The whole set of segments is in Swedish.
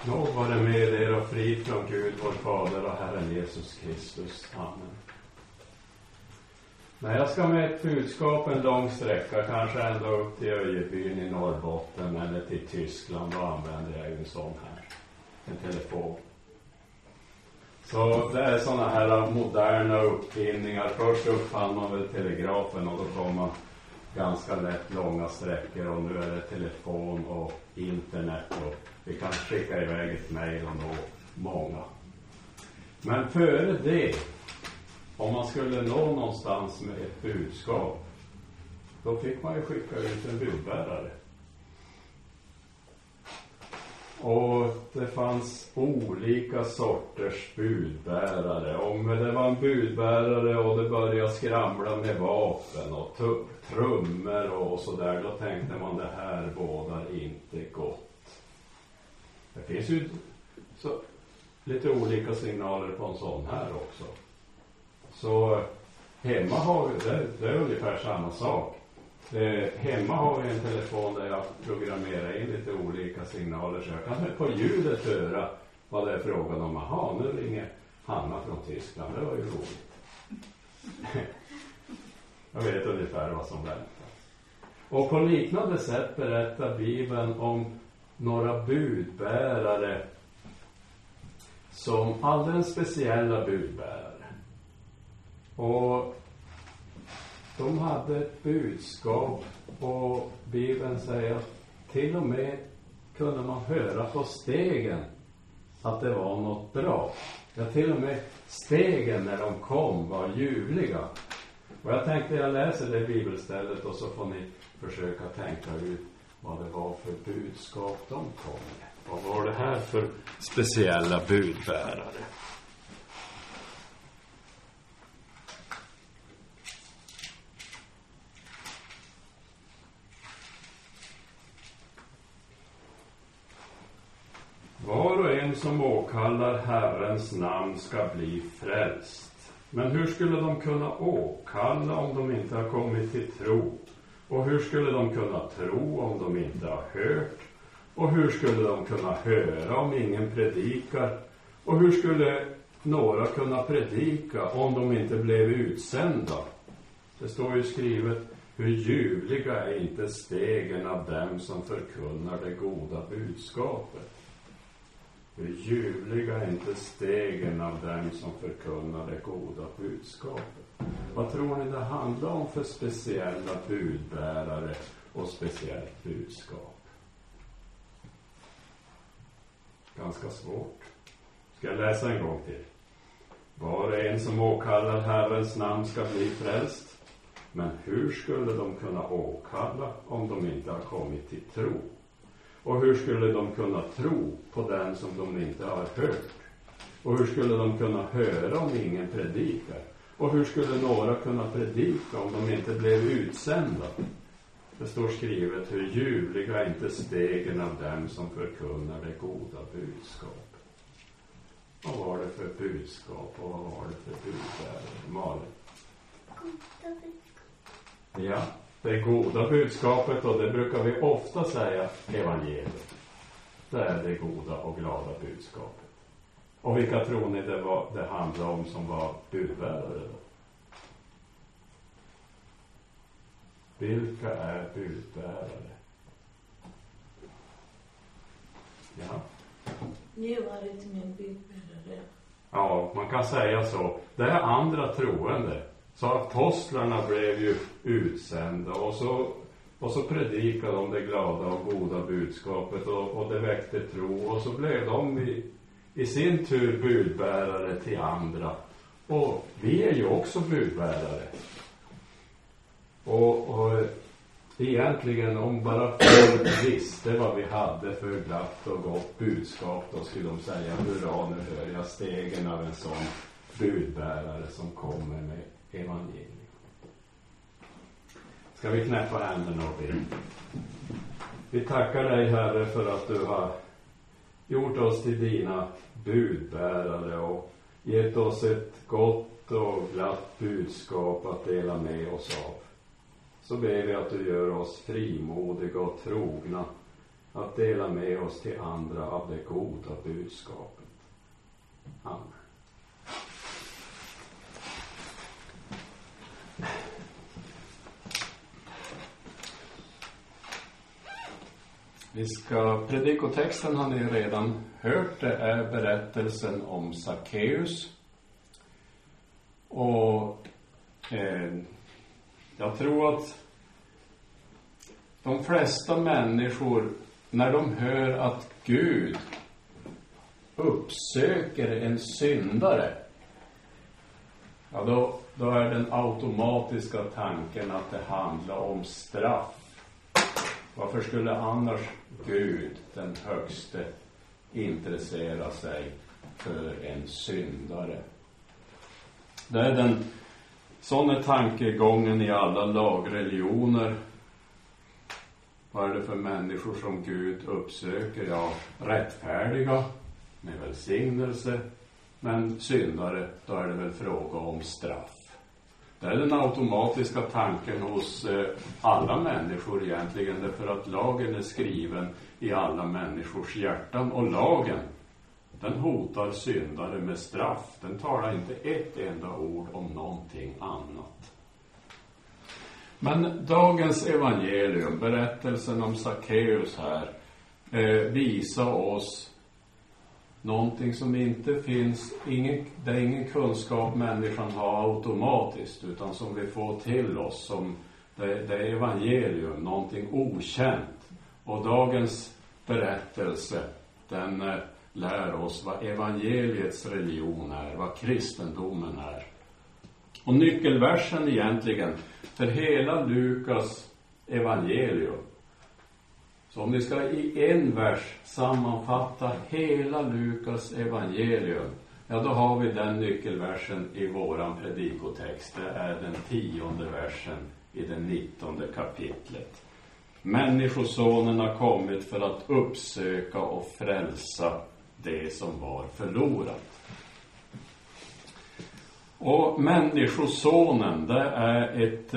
Nåd vare med er och frid från Gud, vår Fader och Herren Jesus Kristus. Amen. När jag ska med ett budskap en lång sträcka, kanske ända upp till Öjebyn i Norrbotten eller till Tyskland, då använder jag ju en sån här, en telefon. Så det är såna här moderna uppfinningar. Först uppfann man väl telegrafen och då kom man ganska lätt långa sträckor, och nu är det telefon och internet och vi kan skicka iväg ett mejl och nå många. Men före det, om man skulle nå någonstans med ett budskap, då fick man ju skicka ut en budbärare. Och det fanns olika sorters budbärare. Om det var en budbärare och det började skramla med vapen och trummor och sådär, då tänkte man det här bådar inte gott. Det finns ju så lite olika signaler på en sån här också. Så hemma har vi, det är ungefär samma sak. Hemma har vi en telefon där jag programmerar in lite olika signaler, så jag kan på ljudet höra vad det är frågan om. Aha, nu ringer Hanna från Tyskland, det var ju roligt. Jag vet ungefär vad som väntar. Och på liknande sätt berättar Bibeln om några budbärare som alldeles speciella budbärare. Och de hade ett budskap, och Bibeln säger att till och med kunde man höra på stegen att det var något bra. Ja, till och med stegen när de kom var ljuvliga. Och jag tänkte jag läser det bibelstället och så får ni försöka tänka ut vad det var för budskap de kom med. Vad var det här för speciella budbärare? Var och en som åkallar Herrens namn ska bli frälst. Men hur skulle de kunna åkalla om de inte har kommit till tro? Och hur skulle de kunna tro om de inte har hört? Och hur skulle de kunna höra om ingen predikar? Och hur skulle några kunna predika om de inte blev utsända? Det står ju skrivet: hur ljuvliga är inte stegen av dem som förkunnar det goda budskapet. Hur ljuvliga är inte stegen av dem som förkunnar det goda budskapet. Vad tror ni det handlar om för speciella budbärare och speciellt budskap? Ganska svårt. Ska jag läsa en gång till? Var och en som åkallar Herrens namn ska bli frälst. Men hur skulle de kunna åkalla om de inte har kommit till tro? Och hur skulle de kunna tro på den som de inte har hört? Och hur skulle de kunna höra om ingen predikar? Och hur skulle några kunna predika om de inte blev utsända? Det står skrivet: hur ljuvliga är inte stegen av dem som förkunnar det goda budskap. Vad var det för budskap och vad var det för budbärare? Malin? Goda budskap. Ja, det goda budskapet, och det brukar vi ofta säga evangeliet. Det är det goda och glada budskapet. Och vilka tror ni det handlar om som var budbärare då? Vilka är budbärare? Ja. Nu var det inte min budbärare. Ja, man kan säga så. Det är andra troende. Så apostlarna blev ju utsända och så predikade de det glada och goda budskapet och det väckte tro, och så blev de i sin tur budbärare till andra. Och vi är ju också budbärare. Och egentligen om bara folk visste vad vi hade för glatt och gott budskap, då skulle de säga: hurra, nu hör jag stegen av en sån budbärare som kommer med evangelium. Ska vi knäppa händerna och be? Vi tackar dig, Herre, för att du har gjort oss till dina budbärare och gett oss ett gott och glatt budskap att dela med oss av. Så ber vi att du gör oss frimodiga och trogna att dela med oss till andra av det goda budskapet. Amen. Predikotexten har ni redan hört. Det är berättelsen om Sackeus. Och jag tror att de flesta människor, när de hör att Gud uppsöker en syndare, ja då är den automatiska tanken att det handlar om straff. Varför skulle annars Gud, den högste, intressera sig för en syndare? Det är sån är tankegången i alla lagreligioner. Vad är det för människor som Gud uppsöker? Ja, rättfärdiga med välsignelse, men syndare, då är det väl fråga om straff. Det är den automatiska tanken hos alla människor egentligen, därför att lagen är skriven i alla människors hjärtan. Och lagen, den hotar syndare med straff. Den talar inte ett enda ord om någonting annat. Men dagens evangelium, berättelsen om Sackeus här, visar oss någonting som inte finns, det är ingen kunskap människan har automatiskt, utan som vi får till oss, som det är evangelium, någonting okänt. Och dagens berättelse, den lär oss vad evangeliets religion är, vad kristendomen är. Och nyckelversen egentligen för hela Lukas evangelium, så om ni ska i en vers sammanfatta hela Lukas evangelium, ja då har vi den nyckelversen i våran predikotext. Det är den 10:e versen i det 19:e kapitlet. Människosonen har kommit för att uppsöka och frälsa det som var förlorat. Och människosonen, det är ett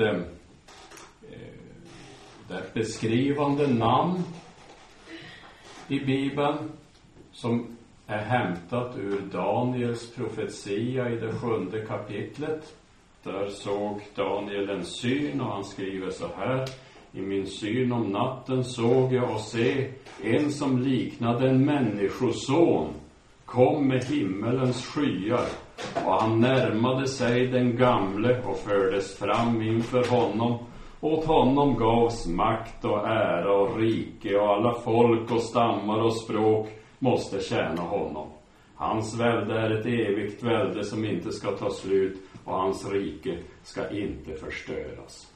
beskrivande namn i Bibeln som är hämtat ur Daniels profetia i det 7:e kapitlet. Där såg Daniel en syn, och han skriver så här: i min syn om natten såg jag och se en som liknade en människoson kom med himmelens skyar, och han närmade sig den gamle och fördes fram inför honom. Åt honom gavs makt och ära och rike, och alla folk och stammar och språk måste tjäna honom. Hans välde är ett evigt välde som inte ska ta slut, och hans rike ska inte förstöras.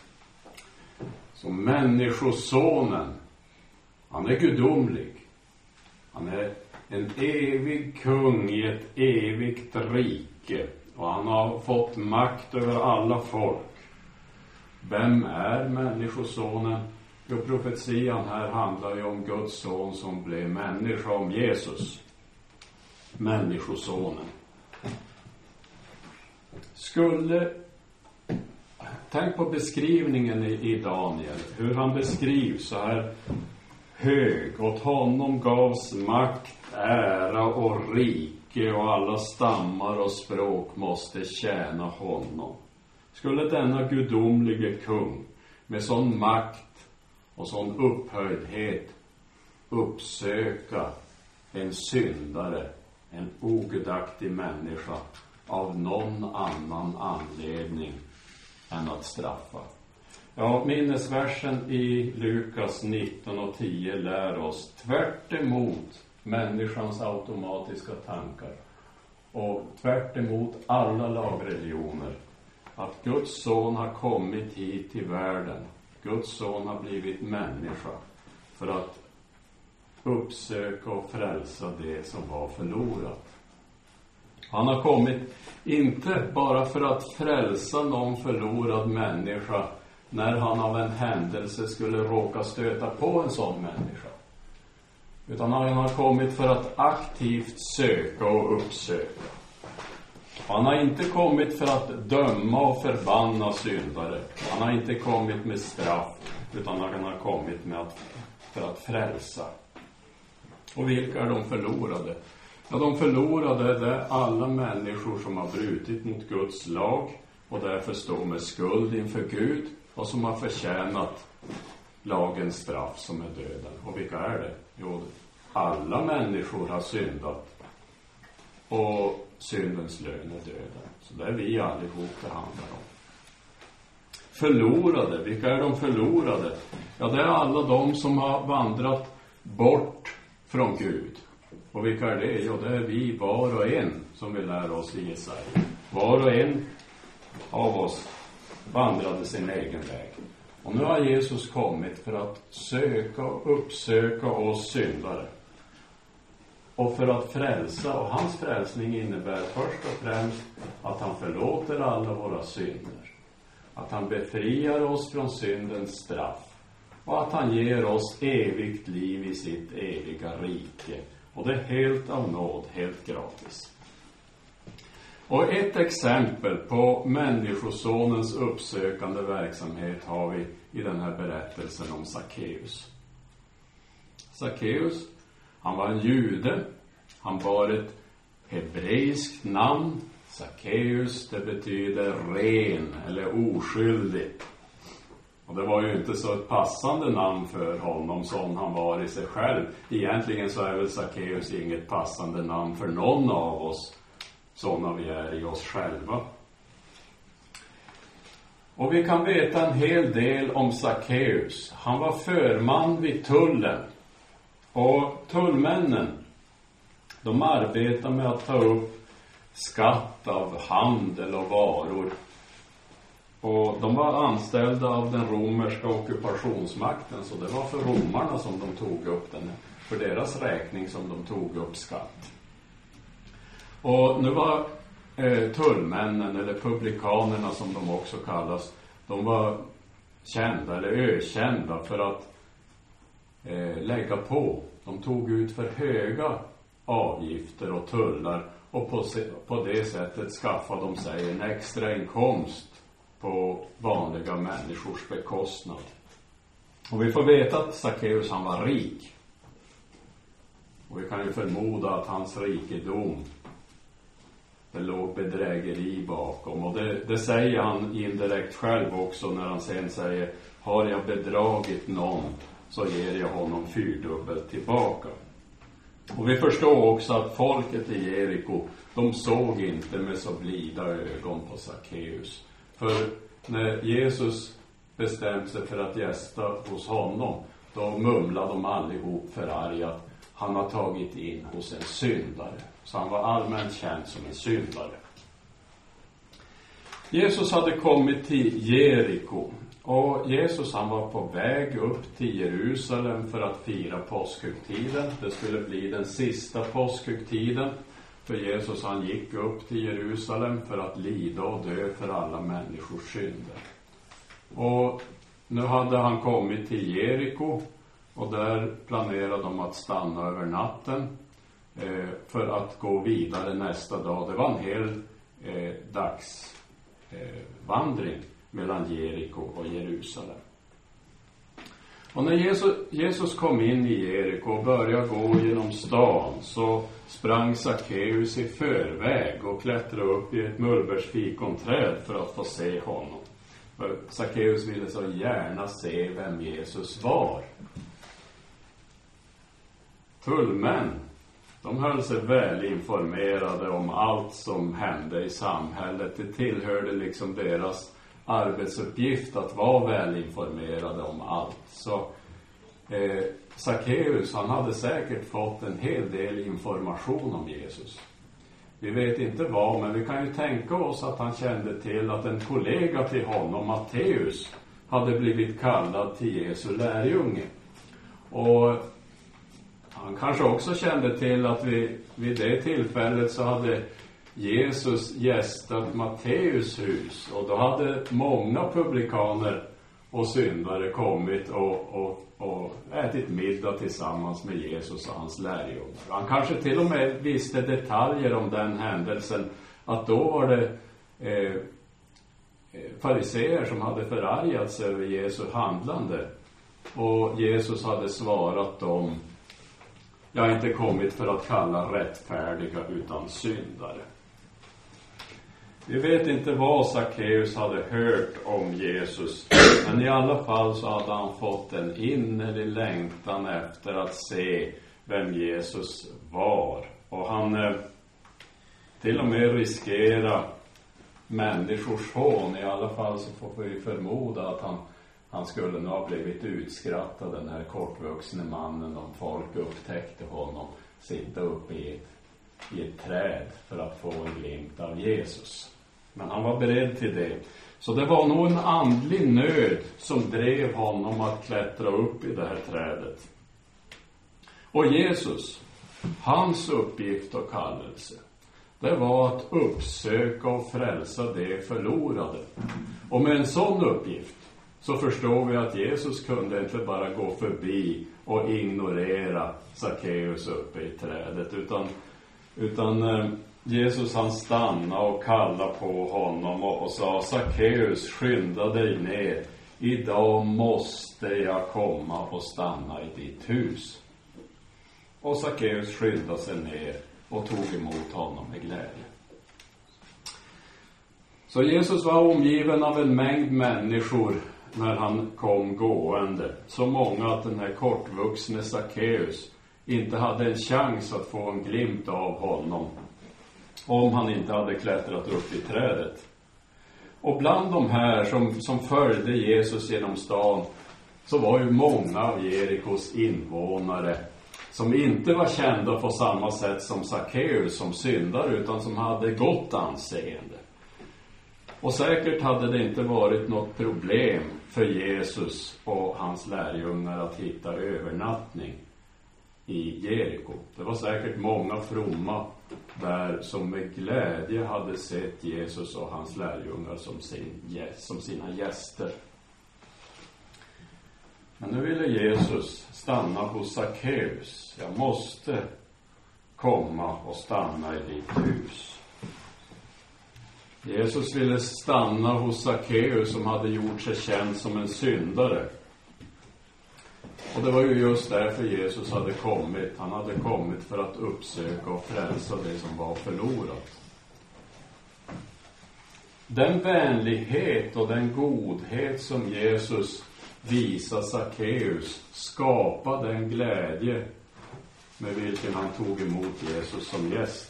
Så människosonen, han är gudomlig. Han är en evig kung i ett evigt rike, och han har fått makt över alla folk. Vem är människosonen? Jo, profetian här handlar ju om Guds son som blev människa, om Jesus. Människosonen. Tänk på beskrivningen i Daniel, hur han beskrivs så här: hög, åt honom gavs makt, ära och rike, och alla stammar och språk måste tjäna honom. Skulle denna gudomlige kung med sån makt och sån upphöjdhet uppsöka en syndare, en ogudaktig människa, av någon annan anledning än att straffa? Ja, minnesversen i Lukas 19:10 lär oss, tvärt emot människans automatiska tankar och tvärt emot alla lagreligioner, att Guds son har kommit hit till världen. Guds son har blivit människa för att uppsöka och frälsa det som var förlorat. Han har kommit inte bara för att frälsa någon förlorad människa när han av en händelse skulle råka stöta på en sån människa, utan han har kommit för att aktivt söka och uppsöka. Han har inte kommit för att döma och förbanna syndare. Han har inte kommit med straff, utan han har kommit med för att frälsa. Och vilka är de förlorade? Ja, de förlorade är alla människor som har brutit mot Guds lag och därför står med skuld inför Gud och som har förtjänat lagens straff som är döden. Och vilka är det? Jo, alla människor har syndat och syndens lön är döden. Så det är vi allihop det handlar om. Förlorade, vilka är de förlorade? Ja, det är alla de som har vandrat bort från Gud. Och vilka är det? Ja, det är vi var och en som vi lär oss i Jesaja. Var och en av oss vandrade sin egen väg. Och nu har Jesus kommit för att söka och uppsöka oss syndare. Och för att frälsa, och hans frälsning innebär först och främst att han förlåter alla våra synder. Att han befriar oss från syndens straff. Och att han ger oss evigt liv i sitt eviga rike. Och det är helt av nåd, helt gratis. Och ett exempel på människosonens uppsökande verksamhet har vi i den här berättelsen om Sackeus. Sackeus, han var en jude. Han bar ett hebreiskt namn. Sackeus, det betyder ren eller oskyldig. Och det var ju inte så ett passande namn för honom som han var i sig själv. Egentligen så är väl Sackeus inget passande namn för någon av oss, sådana vi är i oss själva. Och vi kan veta en hel del om Sackeus. Han var förman vid tullen. Och tullmännen, de arbetar med att ta upp skatt av handel och varor. Och de var anställda av den romerska ockupationsmakten, så det var för romarna som de tog upp den, för deras räkning som de tog upp skatt. Och nu var tullmännen, eller publikanerna som de också kallas, de var kända eller ökända för att lägga på. De tog ut för höga avgifter och tullar och på det sättet skaffade de sig en extra inkomst på vanliga människors bekostnad. Och vi får veta att Sackeus, han var rik. Och vi kan ju förmoda att hans rikedom, det låg bedrägeri bakom. Och det säger han indirekt själv också när han sen säger: har jag bedragit någon så ger jag honom 4-dubbelt tillbaka. Och vi förstår också att folket i Jeriko, de såg inte med så blida ögon på Sackeus. För när Jesus bestämde sig för att gästa hos honom, då mumlade de allihop förargat: han har tagit in hos en syndare. Så han var allmänt känd som en syndare. Jesus hade kommit till Jeriko. Och Jesus, han var på väg upp till Jerusalem för att fira påskhögtiden. Det skulle bli den sista påskhögtiden. För Jesus, han gick upp till Jerusalem för att lida och dö för alla människors synder. Och nu hade han kommit till Jeriko. Och där planerade de att stanna över natten för att gå vidare nästa dag. Det var en hel dagsvandring mellan Jeriko och Jerusalem. Och när Jesus kom in i Jeriko och började gå genom stan, så sprang Sackeus i förväg och klättrade upp i ett mullbärsfikonträd för att få se honom. För Sackeus ville så gärna se vem Jesus var. Tullmän, de höll sig väl informerade om allt som hände i samhället. Det tillhörde liksom deras arbetsuppgift att vara väl informerade om allt. Så Sackeus, han hade säkert fått en hel del information om Jesus. Vi vet inte vad, men vi kan ju tänka oss att han kände till att en kollega till honom, Matteus, hade blivit kallad till Jesu lärjunge. Och han kanske också kände till att vid det tillfället så hade Jesus gästat Matteus hus. Och då hade många publikaner och syndare kommit och ätit middag tillsammans med Jesus och hans lärjungar. Han kanske till och med visste detaljer om den händelsen. Att då var det fariseer som hade förargat sig över Jesu handlande. Och Jesus hade svarat dem: jag har inte kommit för att kalla rättfärdiga utan syndare. Vi vet inte vad Sackeus hade hört om Jesus, men i alla fall så hade han fått en innerlig längtan efter att se vem Jesus var. Och han till och med riskerade människors hån. I alla fall så får vi förmoda att han skulle nog ha blivit utskrattad, den här kortvuxne mannen, om folk upptäckte honom sitta uppe i ett träd för att få en glimt av Jesus. Men han var beredd till det. Så det var nog en andlig nöd som drev honom att klättra upp i det här trädet. Och Jesus, hans uppgift och kallelse, det var att uppsöka och frälsa det förlorade. Och med en sån uppgift så förstår vi att Jesus kunde inte bara gå förbi och ignorera Sackeus uppe i trädet, utan Jesus han stannade och kallade på honom och sa: Sackeus, skynda dig ner. Idag måste jag komma och stanna i ditt hus. Och Sackeus skyndade sig ner och tog emot honom med glädje. Så Jesus var omgiven av en mängd människor när han kom gående. Så många att den här kortvuxne Sackeus inte hade en chans att få en glimt av honom om han inte hade klättrat upp i trädet. Och bland de här som följde Jesus genom stan så var ju många av Jerikos invånare som inte var kända på samma sätt som Sackeus som syndare, utan som hade gott anseende. Och säkert hade det inte varit något problem för Jesus och hans lärjungar att hitta övernattning i Jeriko. Det var säkert många fromma där som med glädje hade sett Jesus och hans lärjungar som sina gäster. Men nu ville Jesus stanna hos Sackeus. Jag måste komma och stanna i ditt hus. Jesus ville stanna hos Sackeus som hade gjort sig känd som en syndare. Och det var ju just därför Jesus hade kommit. Han hade kommit för att uppsöka och frälsa det som var förlorat. Den vänlighet och den godhet som Jesus visade Sackeus skapade den glädje med vilken han tog emot Jesus som gäst.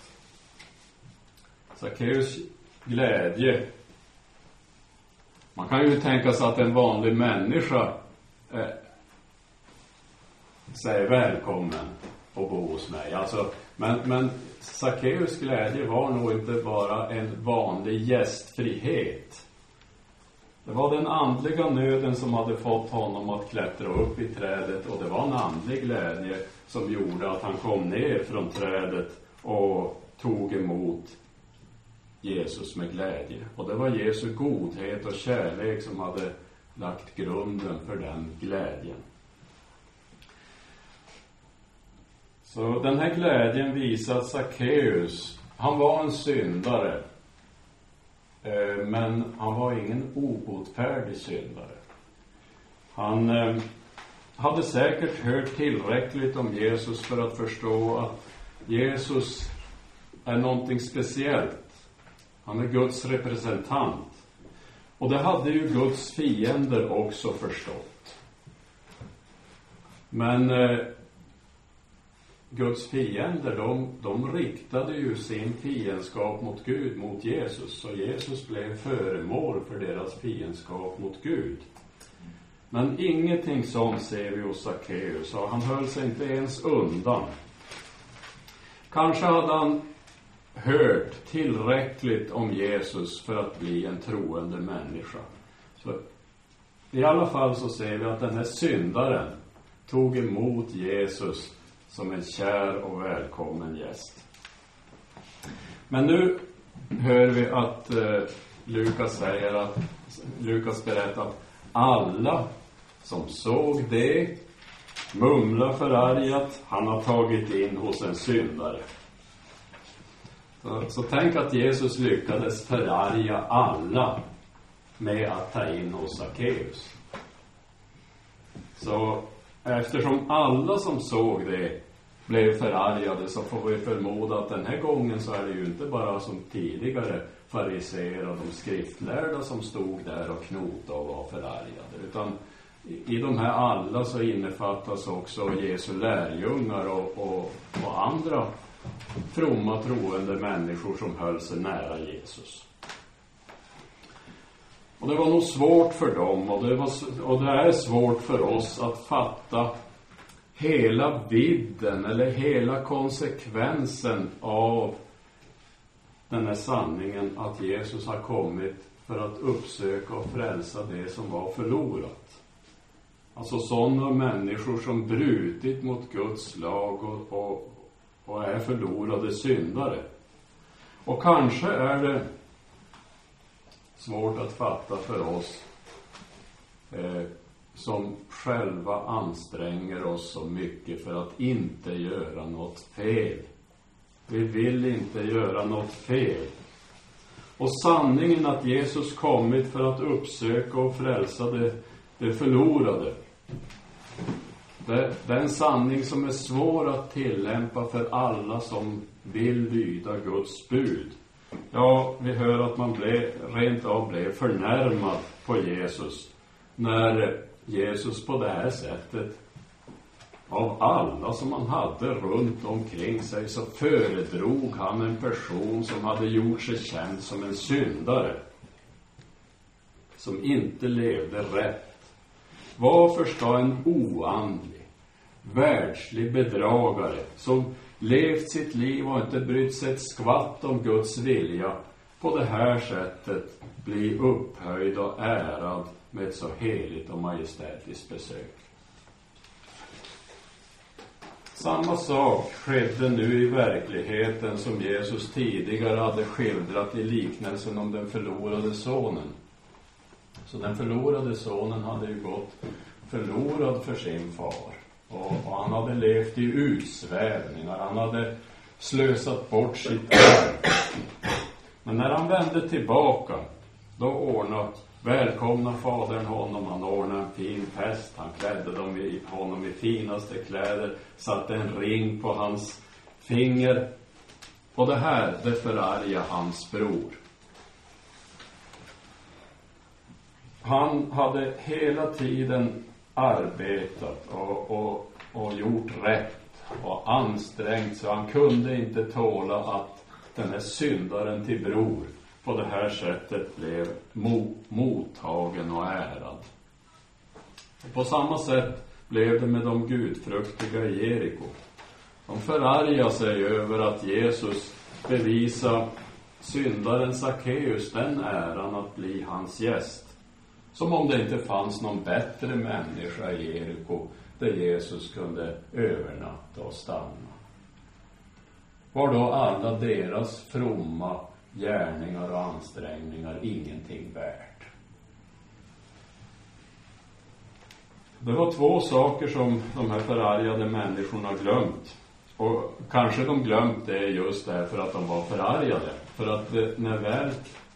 Sackeus glädje. Man kan ju tänka sig att en vanlig människa säger välkommen och bo hos mig. Alltså, men Sackeus glädje var nog inte bara en vanlig gästfrihet. Det var den andliga nöden som hade fått honom att klättra upp i trädet, och det var en andlig glädje som gjorde att han kom ner från trädet och tog emot Jesus med glädje. Och det var Jesu godhet och kärlek som hade lagt grunden för den glädjen. Så den här glädjen visar att Sackeus, han var en syndare. Men han var ingen obotfärdig syndare. Han hade säkert hört tillräckligt om Jesus för att förstå att Jesus är någonting speciellt. Han är Guds representant. Och det hade ju Guds fiender också förstått. Men Guds fiender, de riktade ju sin fiendskap mot Gud, mot Jesus. Så Jesus blev föremål för deras fiendskap mot Gud. Men ingenting sånt ser vi hos Sackeus. Han höll sig inte ens undan. Kanske hade han hört tillräckligt om Jesus för att bli en troende människa. Så i alla fall så ser vi att den här syndaren tog emot Jesus som en kär och välkommen gäst. Men nu hör vi att Lukas berättar att alla som såg det mumlar förargat: han har tagit in hos en syndare. Så tänk att Jesus lyckades förarga alla med att ta in hos Sackeus. Så eftersom alla som såg det blev förargade, så får vi förmoda att den här gången så är det ju inte bara som tidigare fariseer och de skriftlärda som stod där och knotade och var förargade, utan i de här alla så innefattas också Jesu lärjungar och andra fromma troende människor som höll sig nära Jesus. Och det var nog svårt för dem, och det är svårt för oss att fatta hela vidden eller hela konsekvensen av den här sanningen att Jesus har kommit för att uppsöka och frälsa det som var förlorat. Alltså sådana människor som brutit mot Guds lag och är förlorade syndare. Och kanske är det svårt att fatta för oss som själva anstränger oss så mycket för att inte göra något fel. Vi vill inte göra något fel. Och sanningen att Jesus kommit för att uppsöka och frälsa det förlorade. Det är en sanning som är svår att tillämpa för alla som vill lyda Guds bud. Ja, vi hör att man rent av blev förnärmad på Jesus när Jesus på det här sättet, av alla som han hade runt omkring sig, så föredrog han en person som hade gjort sig känd som en syndare, som inte levde rätt. Varför ska en oandlig, världslig bedragare som levt sitt liv och inte brytt sig ett skvatt om Guds vilja på det här sättet bli upphöjd och ärad med ett så heligt och majestätiskt besök? Samma sak skedde nu i verkligheten som Jesus tidigare hade skildrat i liknelsen om den förlorade sonen. Så den förlorade sonen hade ju gått förlorad för sin far. Och han hade levt i utsvävningar. Han hade slösat bort sitt arv. Men när han vände tillbaka, då välkomna fadern honom. Han ordnade en fin fest. Han klädde honom i finaste kläder. Satte en ring på hans finger. Och det förargade hans bror. Han hade hela tiden arbetat och gjort rätt och ansträngt, så han kunde inte tåla att den här syndaren till bror på det här sättet blev mottagen och ärad. Och på samma sätt blev det med de gudfruktiga i Jeriko. De förargade sig över att Jesus bevisade syndaren Sackeus den äran att bli hans gäst. Som om det inte fanns någon bättre människa i Jeriko där Jesus kunde övernatta och stanna. Var då alla deras fromma gärningar och ansträngningar ingenting värt? Det var två saker som de här förargade människorna glömt. Och kanske de glömt det just därför att de var förargade. För att när väl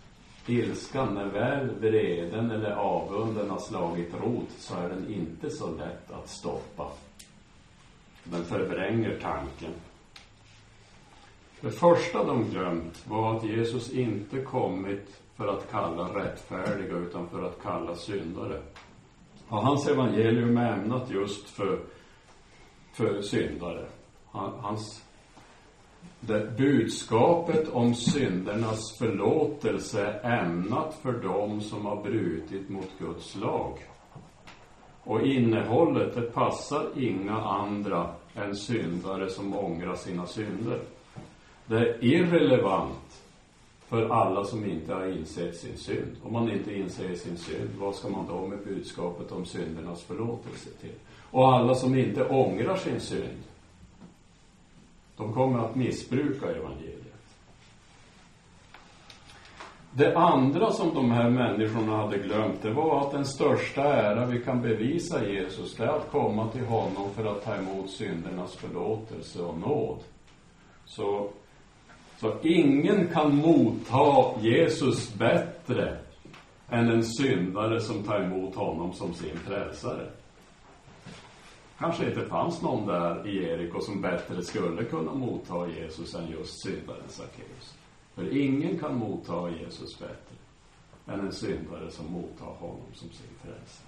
vreden eller avunden har slagit rot, så är den inte så lätt att stoppa. Den förvränger tanken. Det första de glömt var att Jesus inte kommit för att kalla rättfärdiga, utan för att kalla syndare. Och hans evangelium är ämnat just för syndare. Det budskapet om syndernas förlåtelse är ämnat för dem som har brutit mot Guds lag. Och innehållet, det passar inga andra än syndare som ångrar sina synder. Det är irrelevant för alla som inte har insett sin synd. Om man inte inser sin synd, vad ska man då med budskapet om syndernas förlåtelse till? Och alla som inte ångrar sin synd, de kommer att missbruka evangeliet. Det andra som de här människorna hade glömt, det var att den största ära vi kan bevisa Jesus, det är att komma till honom för att ta emot syndernas förlåtelse och nåd. Så ingen kan motta Jesus bättre än en syndare som tar emot honom som sin frälsare. Kanske inte fanns någon där i Jeriko som bättre skulle kunna motta Jesus än just syndaren Sackeus. För ingen kan motta Jesus bättre än en syndare som mottar honom som sin frälsare.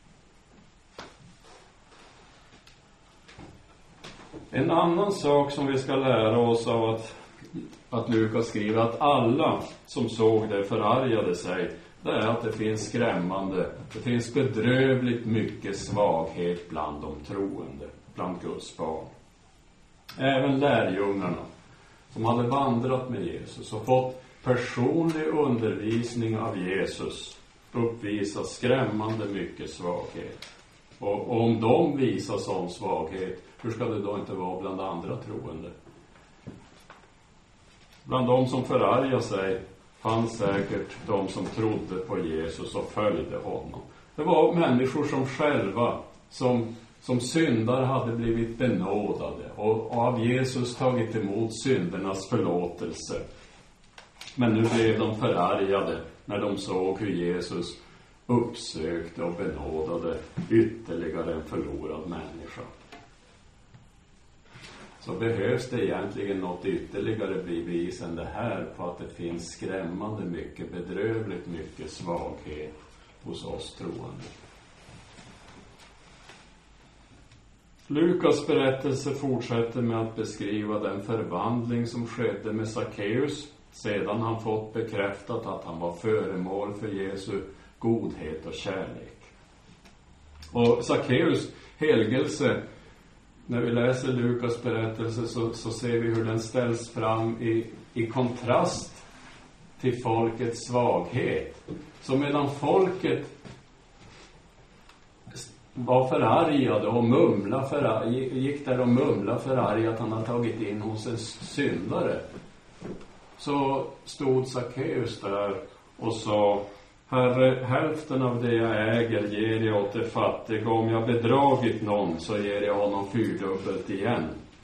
En annan sak som vi ska lära oss av att Lukas skriver att alla som såg det förargade sig, det är att det finns skrämmande, det finns bedrövligt mycket svaghet bland de troende, bland Guds barn. Även lärjungarna som hade vandrat med Jesus och fått personlig undervisning av Jesus uppvisar skrämmande mycket svaghet. Och om de visar sån svaghet, hur ska det då inte vara bland andra troende? Bland de som förargar sig fanns säkert de som trodde på Jesus och följde honom. Det var människor som själva, som syndare hade blivit benådade och av Jesus tagit emot syndernas förlåtelse. Men nu blev de förargade när de såg hur Jesus uppsökte och benådade ytterligare en förlorad människa. Så behövs det egentligen något ytterligare bevis än det här på att det finns skrämmande mycket, bedrövligt mycket svaghet hos oss troende. Lukas berättelse fortsätter med att beskriva den förvandling som skedde med Sackeus sedan han fått bekräftat att han var föremål för Jesu godhet och kärlek. Och Sackeus helgelse, när vi läser Lukas berättelse så ser vi hur den ställs fram i kontrast till folkets svaghet. Så medan folket var förargade och gick där och mumlade förargade att han har tagit in hos en syndare, så stod Sackeus där och sa: Herre, hälften av det jag äger ger jag åt det fattiga. Om jag bedragit någon så ger jag honom 4-dubbelt igen.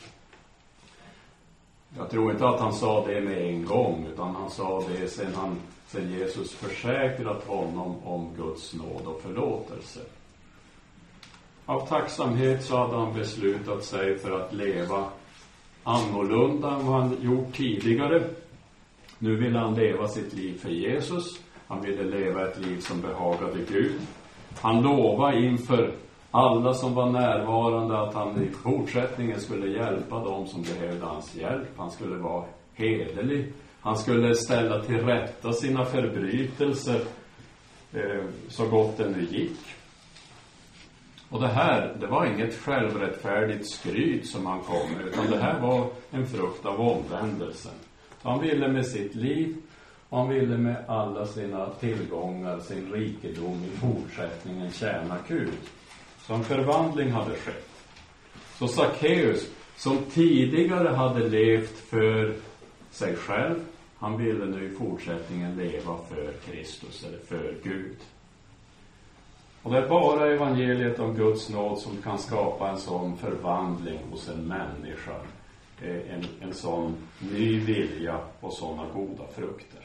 Jag tror inte att han sa det med en gång, utan han sa det sen Jesus försäkrat honom om Guds nåd och förlåtelse. Av tacksamhet så hade han beslutat sig för att leva annorlunda än vad han gjort tidigare. Nu vill han leva sitt liv för Jesus. Han ville leva ett liv som behagade Gud. Han lovade inför alla som var närvarande att han i fortsättningen skulle hjälpa dem som behövde hans hjälp. Han skulle vara hederlig. Han skulle ställa till rätta sina förbrytelser så gott det nu gick. Och det var inget självrättfärdigt skryt som han kom med, utan det här var en frukt av omvändelsen. Han ville med sitt liv och han ville med alla sina tillgångar, sin rikedom i fortsättningen tjäna Gud. Så en förvandling hade skett. Så Sackeus, som tidigare hade levt för sig själv, han ville nu i fortsättningen leva för Kristus eller för Gud. Och det är bara evangeliet om Guds nåd som kan skapa en sån förvandling hos en människa. En sån ny vilja och såna goda frukter.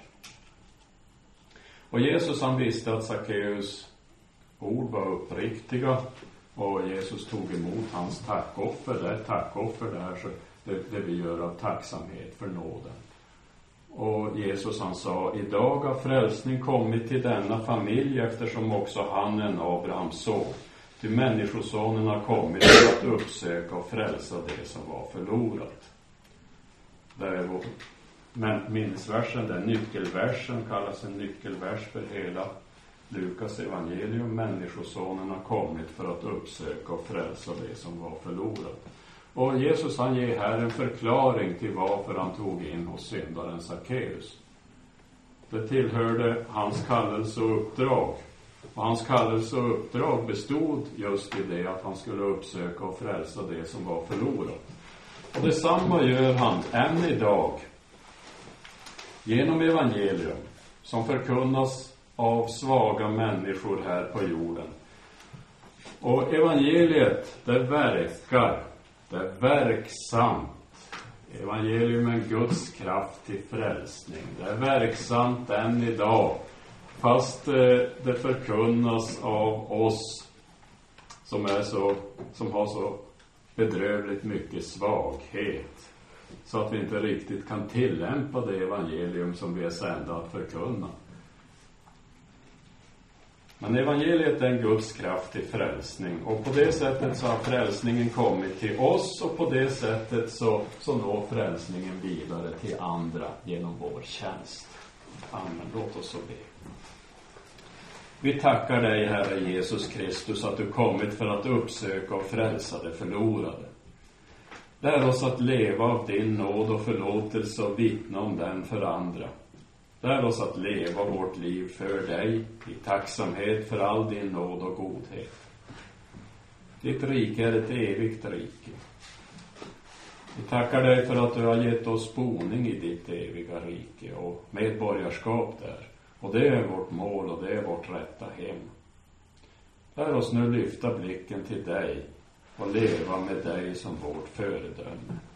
Och Jesus, han visste att Sackeus ord var uppriktiga. Och Jesus tog emot hans tackoffer. Det är tackoffer där, så det vi gör av tacksamhet för nåden. Och Jesus, han sa: idag har frälsning kommit till denna familj, eftersom också han är en Abrahams son. Till människosonen har kommit för att uppsöka och frälsa det som var förlorat. Där är minnesversen, den nyckelversen, kallas en nyckelvers för hela Lukas evangelium. Människosonen har kommit för att uppsöka och frälsa det som var förlorat. Och Jesus, han ger här en förklaring till varför han tog in hos syndaren Sackeus. Det tillhörde hans kallelse och uppdrag. Och hans kallelse och uppdrag bestod just i det att han skulle uppsöka och frälsa det som var förlorat. Och detsamma gör han än idag genom evangelium som förkunnas av svaga människor här på jorden. Och evangeliet, det verkar, det är verksamt. Evangelium är Guds kraft till frälsning. Det är verksamt än idag, fast det förkunnas av oss som har så bedrövligt mycket svaghet, så att vi inte riktigt kan tillämpa det evangelium som vi är sända att förkunna. Men evangeliet är en Guds kraft till frälsning, och på det sättet så har frälsningen kommit till oss, och på det sättet så når frälsningen vidare till andra genom vår tjänst. Amen. Låt oss så be. Vi tackar dig, Herre Jesus Kristus, att du kommit för att uppsöka och frälsa det förlorade. Lär oss att leva av din nåd och förlåtelse och vittna om den för andra. Lär oss att leva vårt liv för dig i tacksamhet för all din nåd och godhet. Ditt rike är ett evigt rike. Vi tackar dig för att du har gett oss boning i ditt eviga rike och medborgarskap där. Och det är vårt mål och det är vårt rätta hem. Lär oss nu lyfta blicken till dig och leva med dig som vårt föredöme.